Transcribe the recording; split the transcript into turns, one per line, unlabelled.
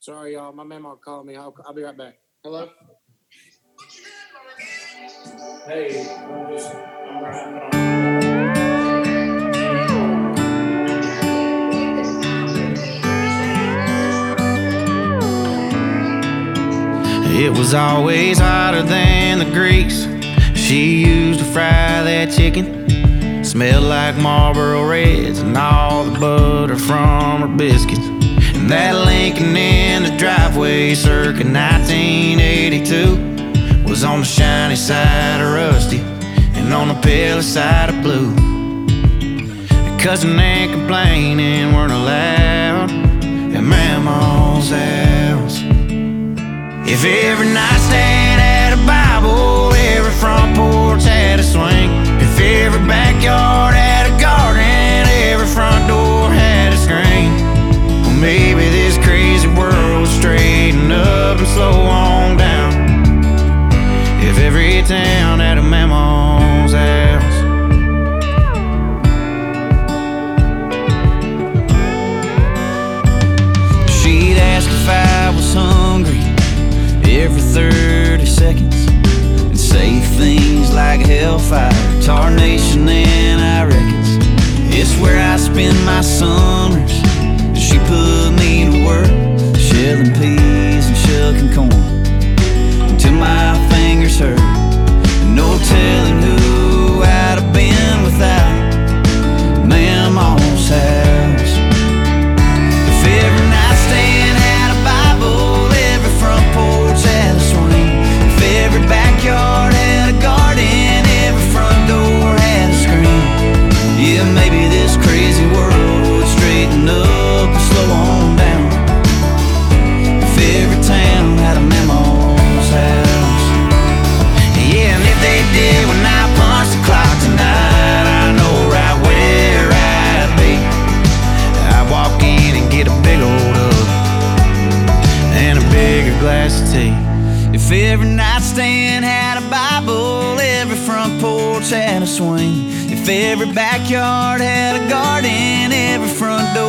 Sorry, y'all. My mama called me. I'll be right back. Hello? Hey, I'm
It was always hotter than the grease she used to fry that chicken. Smelled like Marlboro Reds and all the butter from her biscuits. And that Lincoln in the driveway circa 1982 was on the shiny side of rusty and on the pale side of blue. And cussing and complaining weren't allowed at Mama's house. If every nightstand had a Bible, every front porch had a swing. If every backyard had a garden, every front door had a screen. Well, maybe this crazy world would straighten up and slow on down if every town had a Mama's house. She'd ask if I was hungry every 30 seconds and say things like hellfire, tarnation, and I reckons it's where I spend my summers. She put me to work shelling peas and shucking corn until my fingers hurt. No telling who I'd have been without Mama's house. If every nightstand had a Bible, every front porch had a swing. If every backyard had a garden, every front door had a screen. Yeah, maybe this crazy world would straighten up and slow on down if every town had a Mama's house. Yeah, and if they did when I punch the clock tonight, I know right where I'd be. I'd walk in and get a big old hug and a bigger glass of tea. If every nightstand had a Bible, every front porch had a swing. If every backyard had a garden, every front door